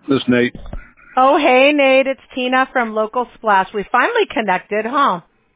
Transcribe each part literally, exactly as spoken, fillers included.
This is Nate. Oh, hey, Nate. It's Tina from Local Splash. We finally connected, huh?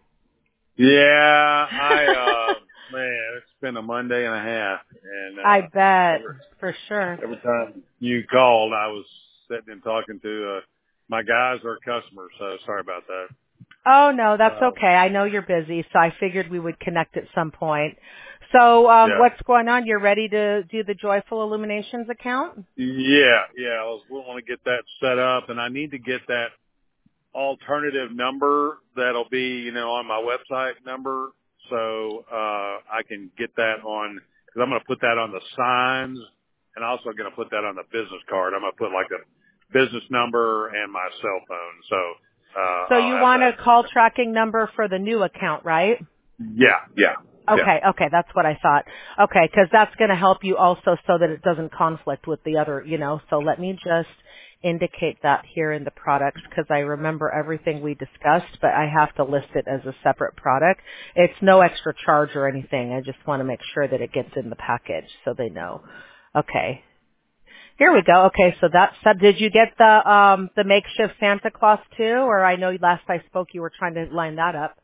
Yeah, I, uh, man, it's been a Monday and a half. And, I uh, bet, every, for sure. every time you called, I was sitting and talking to, uh, my guys or customers. So sorry about that. Oh, no, that's Uh, okay. I know you're busy, so I figured we would connect at some point. So, um, yeah. what's going on? You're ready to do the Joyful Illuminations account? Yeah, yeah. I was want to get that set up, and I need to get that alternative number that'll be, you know, on my website number, so uh I can get that on, because I'm going to put that on the signs, and also going to put that on the business card. I'm going to put like the business number and my cell phone, so uh So I'll you have want a that. call tracking number for the new account, right? Yeah, yeah, yeah. Okay, okay, that's what I thought. Okay, because that's going to help you also so that it doesn't conflict with the other, you know. So let me just indicate that here in the products, because I remember everything we discussed, but I have to list it as a separate product. It's no extra charge or anything. I just want to make sure that it gets in the package so they know. Okay. Here we go. Okay, so that's, so did you get the um the makeshift Santa Claus too? Or I know last I spoke you were trying to line that up.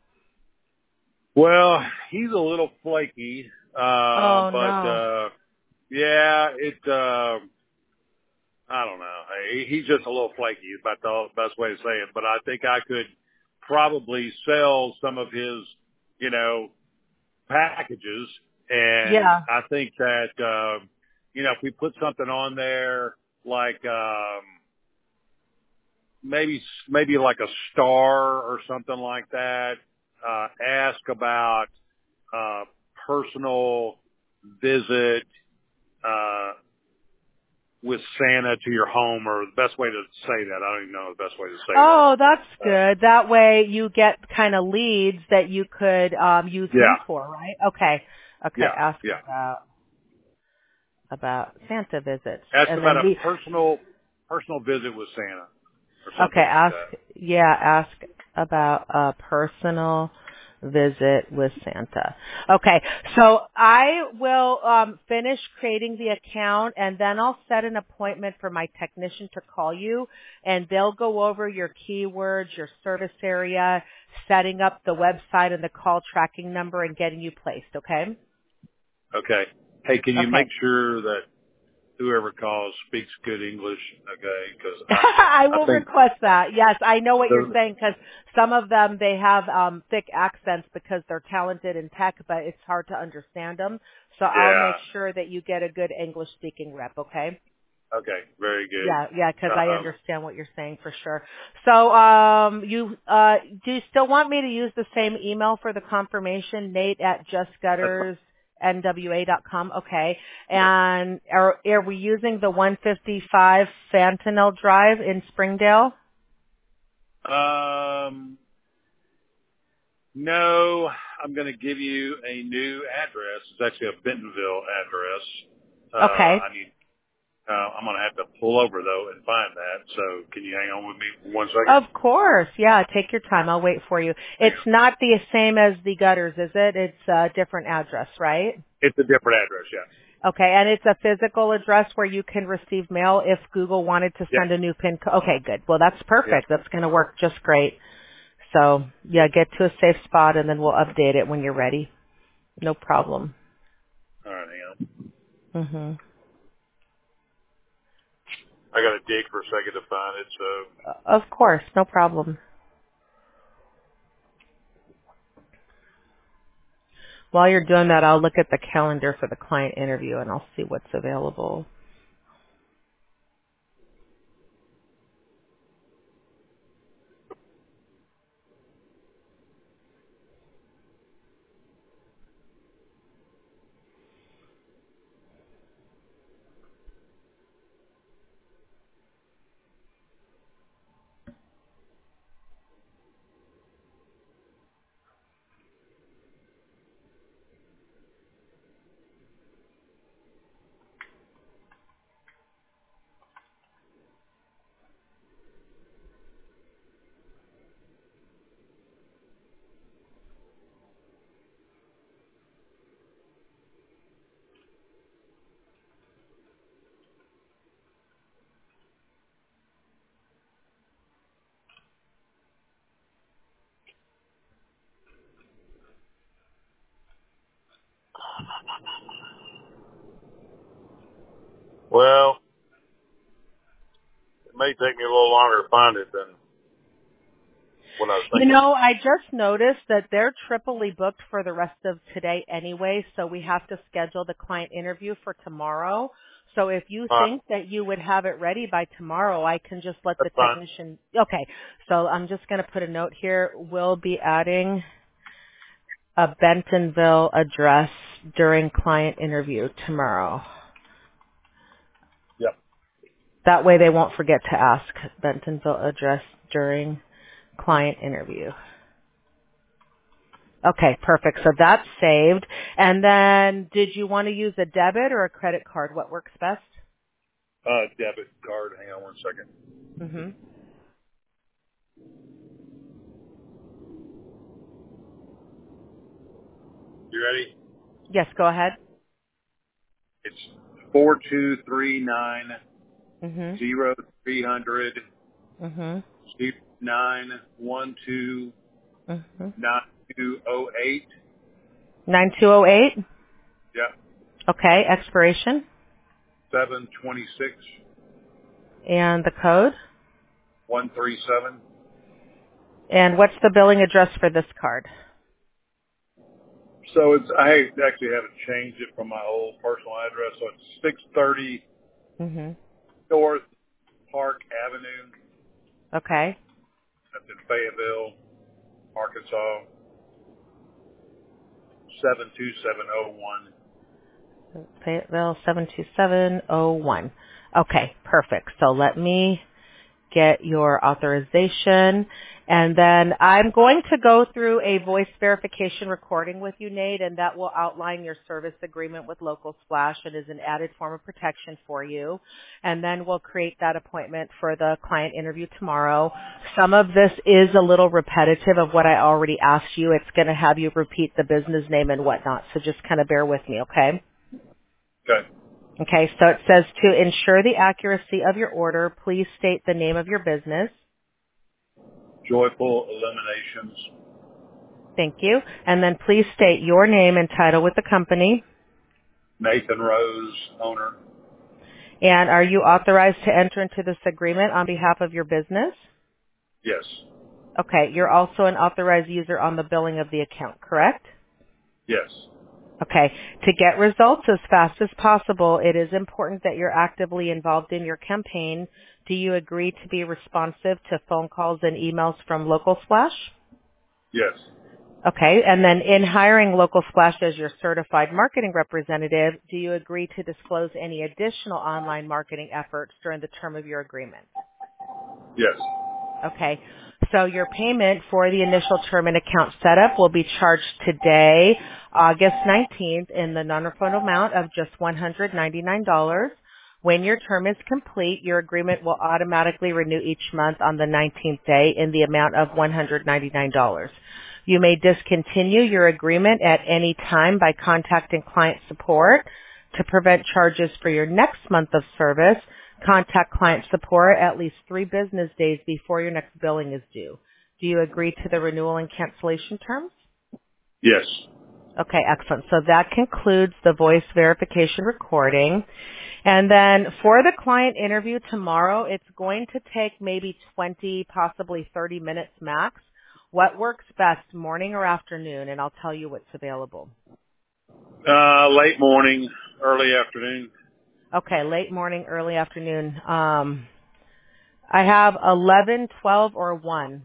Well, he's a little flaky, uh Oh but no. uh yeah, it uh I don't know. He, he's just a little flaky. Is about the best way to say it. But I think I could probably sell some of his, you know, packages. And Yeah. I think that, uh, you know, if we put something on there like, um, maybe, maybe like a star or something like that, uh, ask about, uh, personal visit, uh, with Santa to your home, or the best way to say that. I don't even know the best way to say Oh, that's that. Uh, good. That way you get kind of leads that you could um use him yeah, for, right? Okay. Okay, yeah, ask yeah. about about Santa visits. Ask And about then a we personal, personal visit with Santa or okay, something like ask that. yeah, ask about a personal visit with Santa. Okay. So I will um finish creating the account, and then I'll set an appointment for my technician to call you, and they'll go over your keywords, your service area, setting up the website and the call tracking number and getting you placed, okay? Okay. Hey, can you Okay. make sure that whoever calls speaks good English? Okay, because I I, I will think request that. Yes, I know what you're the, saying because some of them, they have um, thick accents because they're talented in tech, but it's hard to understand them. So I'll make yeah. sure that you get a good English speaking rep, okay? Okay, very good. Yeah, yeah, because I Um, understand what you're saying for sure. So, um, you, uh, do you still want me to use the same email for the confirmation, Nate at that's justgutters N W A dot com? Okay. fine. And are, are we using the one fifty-five Fantanil Drive in Springdale? Yeah. Um, No, I'm going to give you a new address. It's actually a Bentonville address. Uh, Okay. I need, uh, I'm going to have to pull over though and find that. So can you hang on with me for one second? Of course. Yeah, take your time. I'll wait for you. Hang It's on. not the same as the gutters, is it? It's a different address, right? It's a different address. Yeah. Okay, and it's a physical address where you can receive mail if Google wanted to Yeah. send a new pin code. Okay, good. Well, that's Yeah. perfect. That's going to work just great. So, yeah, get to a safe spot and then we'll update it when you're ready. No problem. All right. Hang on. Mhm. I got to dig for a second to find it. So, Of course, no problem. While you're doing that, I'll look at the calendar for the client interview and I'll see what's available. Well, it may take me a little longer to find it than what I was You thinking. know, I just noticed that they're triply booked for the rest of today anyway, so we have to schedule the client interview for tomorrow. So if you Uh, think that you would have it ready by tomorrow, I can just let the that's fine. technician. Okay, so I'm just going to put a note here. We'll be adding a Bentonville address during client interview tomorrow. Yep. That way they won't forget to ask Bentonville address during client interview. Okay, perfect. So that's saved. And then did you want to use a debit or a credit card? What works best? Uh, debit card. Hang on one second. Mm-hmm. You ready? Yes, go ahead. It's four two three nine Mm-hmm. zero three hundred Mm-hmm. nine one two Mm-hmm. nine two oh eight. nine two oh eight. Yep. Okay, expiration. Seven twenty six And the code. one three seven. And what's the billing address for this card? So it's I actually haven't changed it from my old personal address. So it's six thirty Mm-hmm. North Park Avenue. Okay. That's in Fayetteville, Arkansas. Seven two seven oh one. Fayetteville seven two seven oh one. Okay, perfect. So let me get your authorization. And then I'm going to go through a voice verification recording with you, Nate, and that will outline your service agreement with Local Splash. It is an added form of protection for you. And then we'll create that appointment for the client interview tomorrow. Some of this is a little repetitive of what I already asked you. It's going to have you repeat the business name and whatnot, so just kind of bear with me, okay? Okay. Okay, so it says to ensure the accuracy of your order, please state the name of your business. Joyful Eliminations. Thank you. And then please state your name and title with the company. Nathan Rose, owner. And are you authorized to enter into this agreement on behalf of your business? Yes. Okay, you're also an authorized user on the billing of the account, correct? Yes. Okay, to get results as fast as possible, it is important that you're actively involved in your campaign. Do you agree to be responsive to phone calls and emails from Local Splash? Yes. Okay, and then in hiring Local Splash as your certified marketing representative, do you agree to disclose any additional online marketing efforts during the term of your agreement? Yes. Okay, so your payment for the initial term and account setup will be charged today, August nineteenth, in the non-refundable amount of just one hundred ninety-nine dollars. When your term is complete, your agreement will automatically renew each month on the nineteenth day in the amount of one hundred ninety-nine dollars. You may discontinue your agreement at any time by contacting client support. To prevent charges for your next month of service, contact client support at least three business days before your next billing is due. Do you agree to the renewal and cancellation terms? Yes. Okay, excellent. So that concludes the voice verification recording. And then for the client interview tomorrow, it's going to take maybe twenty, possibly thirty minutes max. What works best, morning or afternoon? And I'll tell you what's available. Uh, late morning, early afternoon. Okay, late morning, early afternoon. Um, I have eleven, twelve, or one.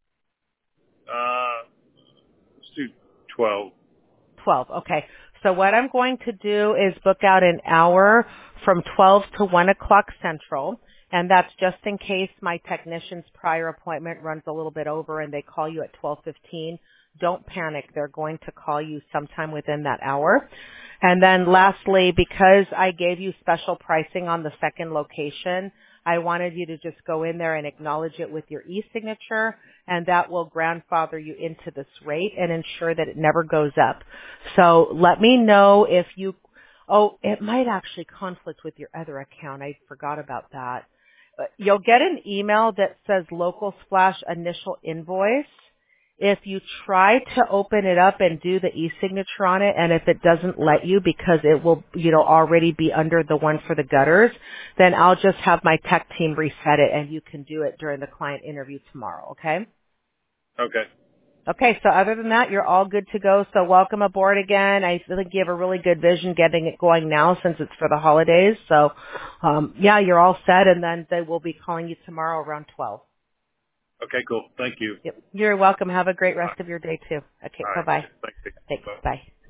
Uh, let's do twelve. twelve. Okay. So what I'm going to do is book out an hour from twelve to one o'clock Central. And that's just in case my technician's prior appointment runs a little bit over and they call you at twelve fifteen. Don't panic. They're going to call you sometime within that hour. And then lastly, because I gave you special pricing on the second location, I wanted you to just go in there and acknowledge it with your e-signature, and that will grandfather you into this rate and ensure that it never goes up. So let me know if you, oh, it might actually conflict with your other account. I forgot about that. You'll get an email that says Local Splash initial invoice. if you try to open it up and do the e-signature on it, and if it doesn't let you because it will, you know, already be under the one for the gutters, then I'll just have my tech team reset it and you can do it during the client interview tomorrow, okay? Okay. Okay, so other than that, you're all good to go. So welcome aboard again. I think you have a really good vision getting it going now since it's for the holidays. So, um, yeah, you're all set, and then they will be calling you tomorrow around twelve. Okay, cool. Thank you. Yep. You're welcome. Have a great All right. rest of your day, too. Okay, All right. bye-bye. Thank you. Thanks. Bye. Bye.